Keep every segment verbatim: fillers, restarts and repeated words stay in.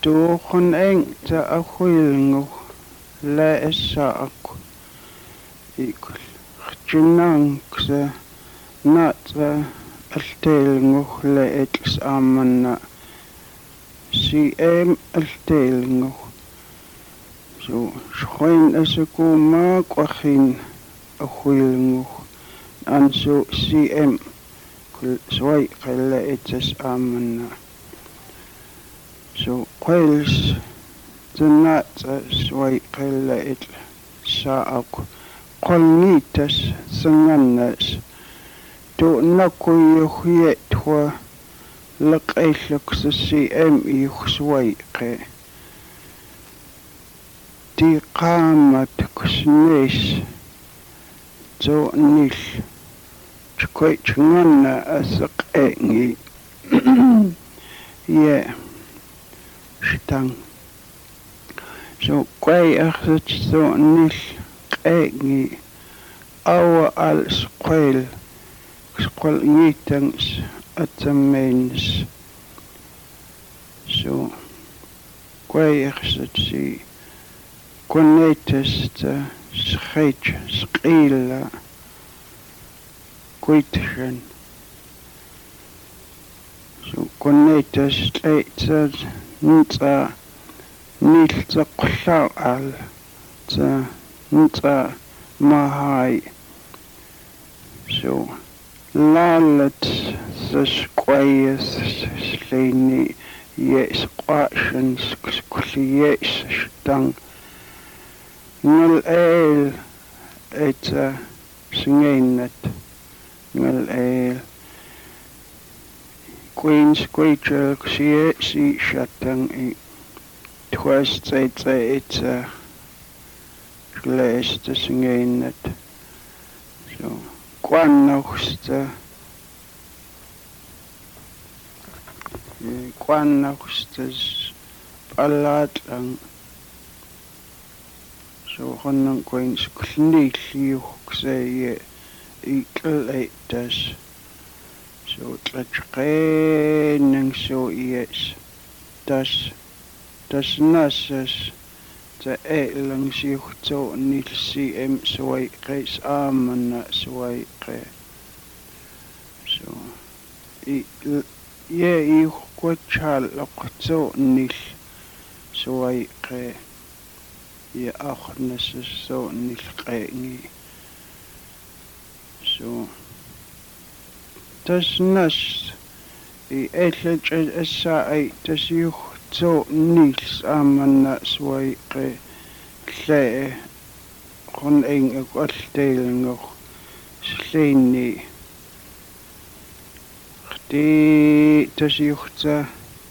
Tuuqun eng ta ahuilngu la esaaku ikul jinangsa natsa alteilngu la etls amanna si em alteilngu so schwein asakuma kwachin ahuilngu anso si em kul swai kala etls amanna so quails Tanatsa swai kala etl saaku qolnitas sangannas to nakuyuhyetwa laqaillaks si em yuhswai qe ti qamat kusnis to nil chkoy chngana asaqengi ye stang so quay achs so nil qengi awa al squel squel ngitangs atamains so quay achs si konetes ta schech skila quitchen so konetes tleitsa nta nil tsa qlaw al tsa nta mahai so lalat sa squayas sleni yes qashan skuliyes stang ngal el eta singenat ngal el queens quacher sie si shatang i twas it's it's a glass to sing in it so quan nochste quan nochstes palat lang so honnan queens klnili say ikletas so tlachqen so yes das das nasas ta elang si to nil si em swai qais amana swai qe so i ye i qochal qto nil swai qe ye akhnas so nil qengi so tas nas i etlach asa ai tas yu so nils amanna swai qe lle kon eng alteilngu sleni khti tasiyukhta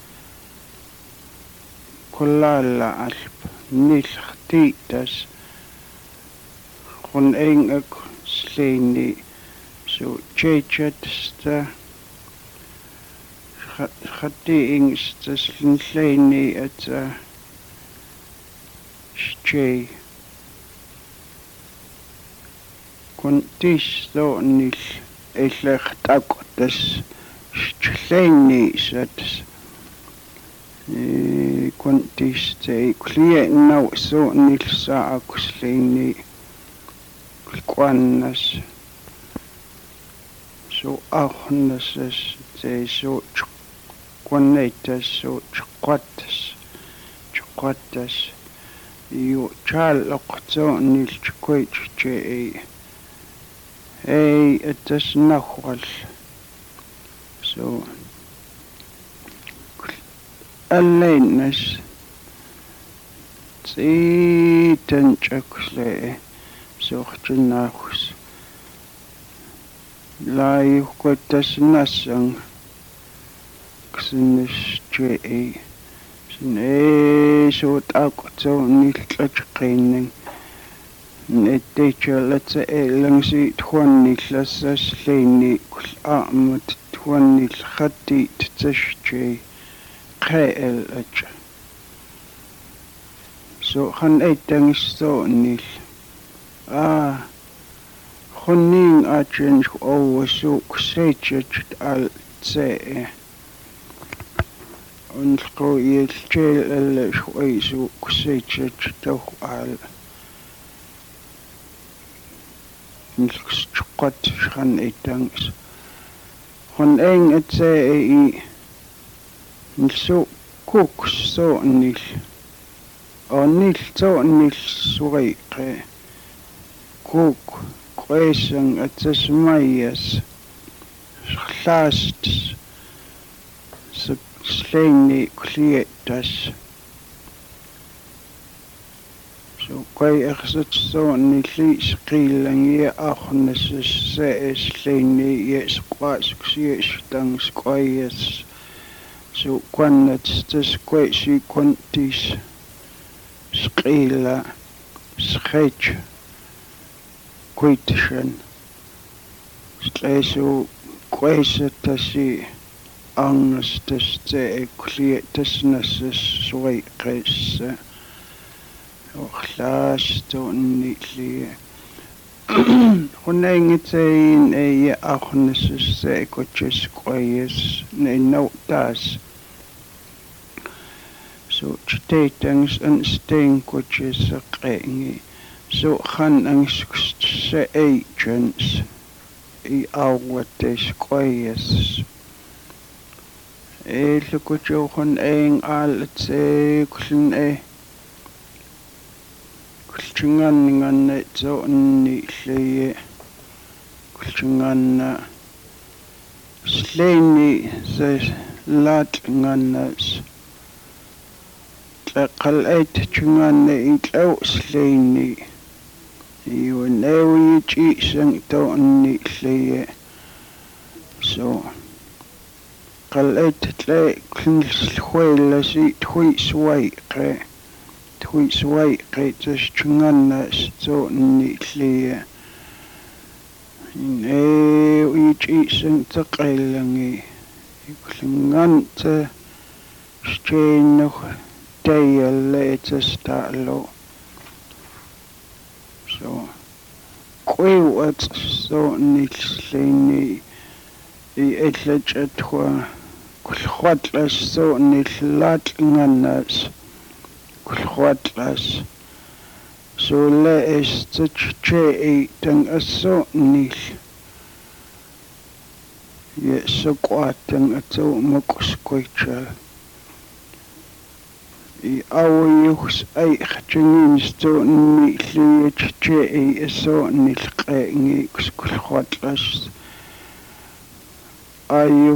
kullala alp nil khti tas kon eng sleni so chechatsta khati ingsta sleni at Jay kon tis do nil elech takotas sleni sats e kon tis te klie no so nil sa akusleni kwannas so achnas te so kwanetas so chqatas chqatas you chal oqto nil chkoy che hey etas nakhwal so allenas ti tanchakle so khnakhus la yuqtas nasang ksinish che ne so takto nil tlachqening nettecha latsa elangsi twani klasa sleni amat twani khati tshche qel ach so khan etang so nil ah khunning achen o so ksechet al tse unlqu yelchel al shwaisu kusechech tawh al nlqschuqat shkan etangs hon eng atse i nlsu kuks so nil o nil so nil suiqe kuk qesang atsmayas last sleni klietas so kai ersat so nili skilangi achnes se sleni yes qas ksies tang squayes so quannat stas quasi quantis skila sketch quittion sleso quasatasi angus tas te klietas nas suiqes Ochlas to nitli. Hunengitein e achnesus se coches quayes ne notas. So chtatings and stain coches a qengi. So han ang se agents i awates quayes. E lukucho hun eng al te kulin e. Kulchingan ngan so ni lle kulchingan sleni se lat nganas taqal et chingan i tlaw sleni you know chi sang to ni lle so qal et tle kun khwela si thui swai qe Thui swai qaitas chungana so ni lle ne uchi sang taqailangi klinganta steno tayale tastalo so qwat so ni lle i etlachatwa khwatlas so ni lat nganas Kulhuatlas so le es che e tang aso nil ye so kwatang ato makuskwaicha i awo yuks ay khachingin sto ni le che e aso nil qengi kulhuatlas ayu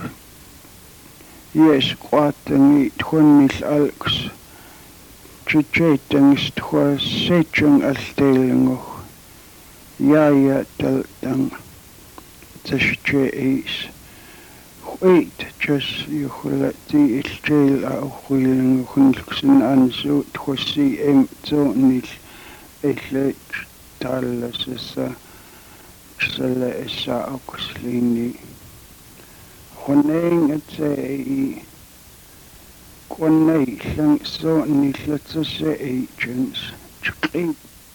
yes kwatang i twonil alks Chitang stwa sechung altelingo yaya taltang tashche is wait just yuhulati ilchel a huiling hunlksin anso twosi em so nil elech talasasa sala esa akuslini honeng atse Quanay lang so ni latsa sa agents chikay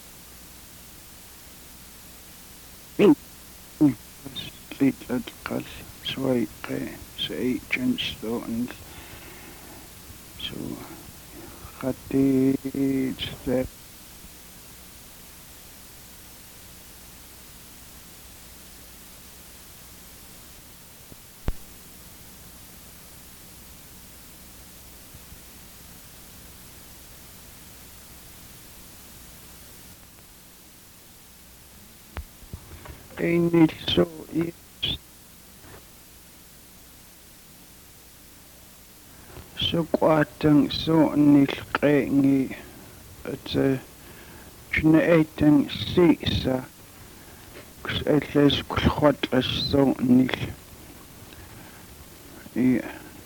litlat kal sway kay sa agents so so khatid step Ain't so yes. So kwatang so nil qengi at chna etang sisa kus etles kulkhwatlas so nil i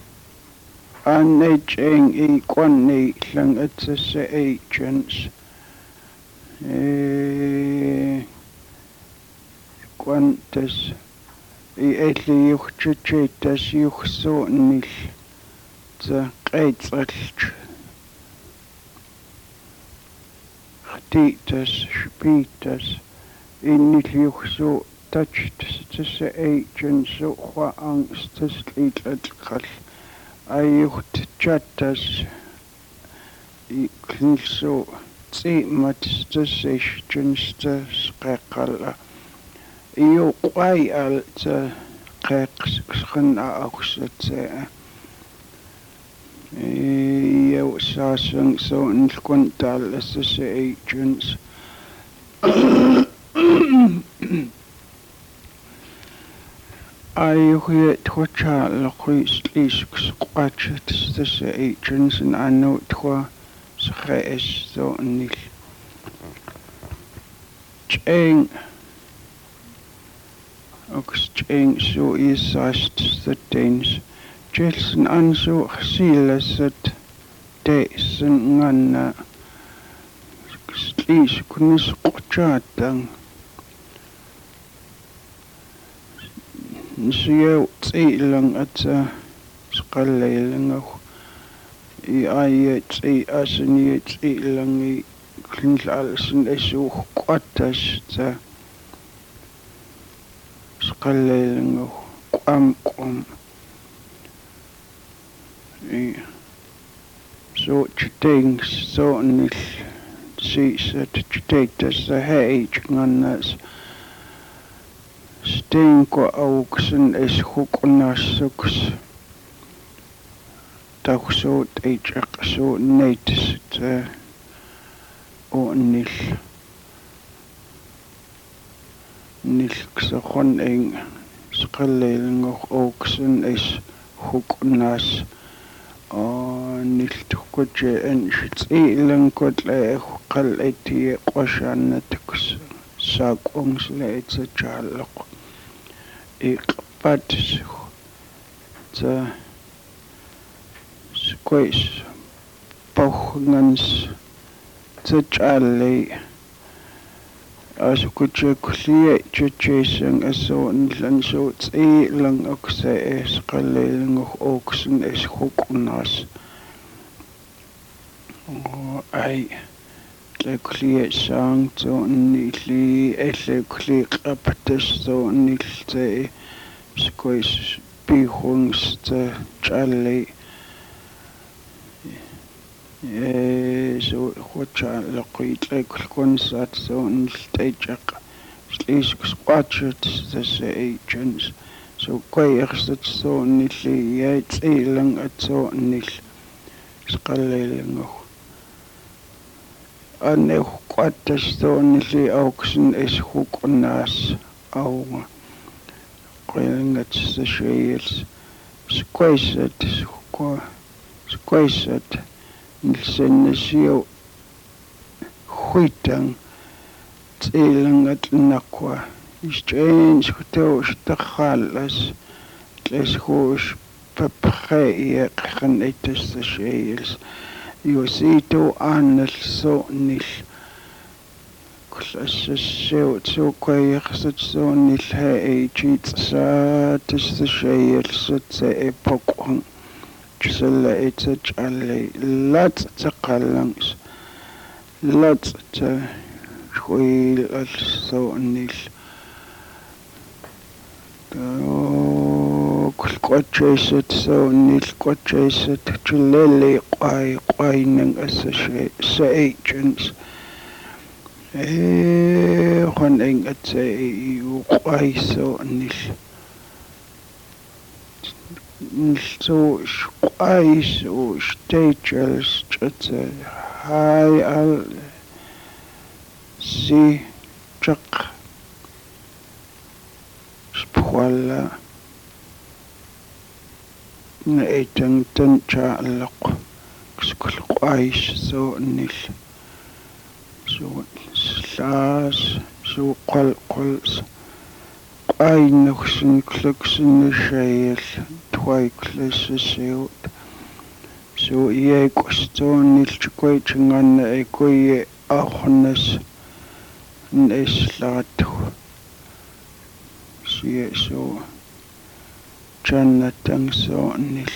anecheng i kwanni lang at sa agents eh Quantas i etli yuchchitas yuchso nil za qaitsalch khtitas spitas in nil yuchso touched sa agents so khwa angstas litlat qal ayuht chattas iklso tsimat stasishtunsta sqeqala iyo qai al ta qeqsqan auxatsa iyo sasang so nkuntal associations ayuh twacha laqis lisks qachat associations and ano twa sqes so nil cheng ox cheng so is sast the things Jelsen anso silasat deisen nganna slis kunis qchatang nsiyo tsilang atsa sqallelang i ay tsi asni tsilang i klinlalsen esu qatas tsa sqallelang qam qam so things so nil see that status the hage nganas sting ko auksen is hukunas suks takso tejak so nates the o nil nil ksakhon eng sqallelang auksen is hukunas niltukuje en tsilang kotle qal eti qoshanatkus saqongsle etsa chalq iqpat tsa squash pochngans tsa challe asukuje klie chechesang aso nlan so tsilang akse es qallelang oksen es hukunas ay lekli sang to nili elekli qapatas to nilte squash bihungs tsa challe so khocha laqit lekonsat so niltejaq slis squatchet the agents so qayrsat so nili yailang atso nil sqallelang ane qatas so nili auxen is hukunas au qayngat the shayels squashat squa squashat nilsennesio huitang tsilang at nakwa exchange to stakhalas tles hosh papkhaya khan etes the shayels yosito anal so nil klasasio to qayxat so nil ha ejit sa tes the shayels tse epokon Chisella etsa challe lat taqalangs lat ta khwil al so nil qachesat so nil qachesat chulele qai qai nang associate sa agents e khon eng atse u qai so nil so squash or stages just a high al si chak spoila na etang tan cha laq squash so nil so slas so qal qals ay nuxin kluxin shayel twai klesseut so ye qoston nilchkoy chingan e koy ahnas neslat sie so jannatan so nil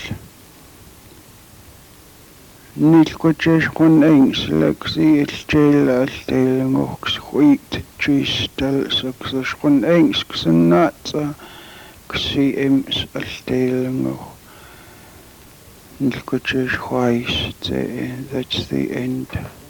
nil kochesh kon engs lexi il jail al telengox huit chistal success kon engs xnat xi ems al telengo Nilkuchesh Huais, that's the end.